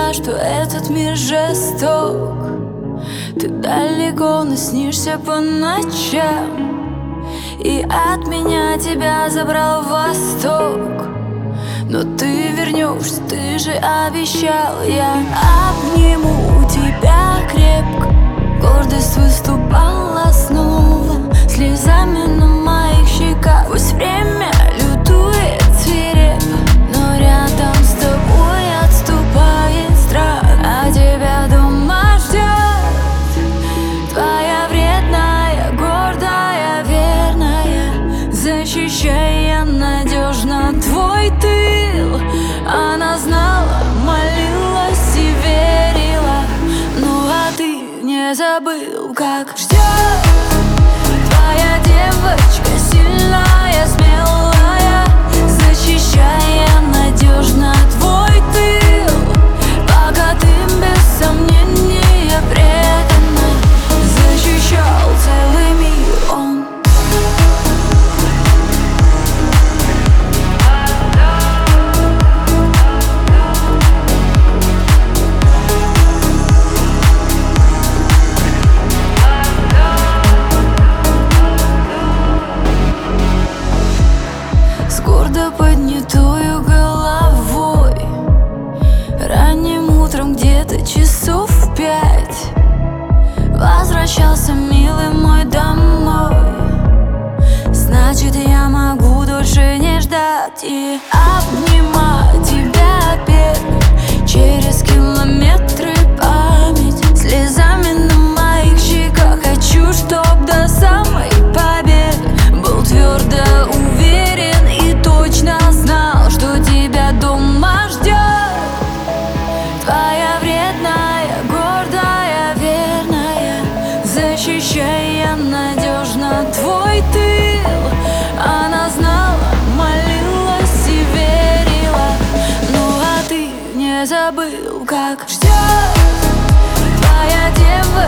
тебя, что этот мир жесток. Ты далеко, но снишься по ночам, и от меня тебя забрал восток. Но ты вернешься, ты же обещал. Я обниму тебя крепко, гордость выступала снова, слезами на моих щеках. Пусть время лютует свирепо, но рядом с тобой отступает страх. А тебя дома ждет твоя вредная, гордая, верная, защищая надежно твой тыл. Она знала, молилась и верила, ну а ты не забыл, как ждет твоя девочка, сильная, смелая, защищая надежно твой тыл. Пока ты без сомнения преданно защищал целый мир он. Гордо поднятою головой, ранним утром где-то часов в 5 возвращался, милый мой, домой. Значит, я могу дольше не ждать и обнимать тебя опять через километры память, слезами на моих щеках. Хочу, чтоб до самой победы был твердо уверен и точно знал, что тебя дома ждет твоя вредная, гордая, верная, защищая надежно твой тыл. Она знала, молилась и верила, ну а ты не забыл, как ждет твоя девочка.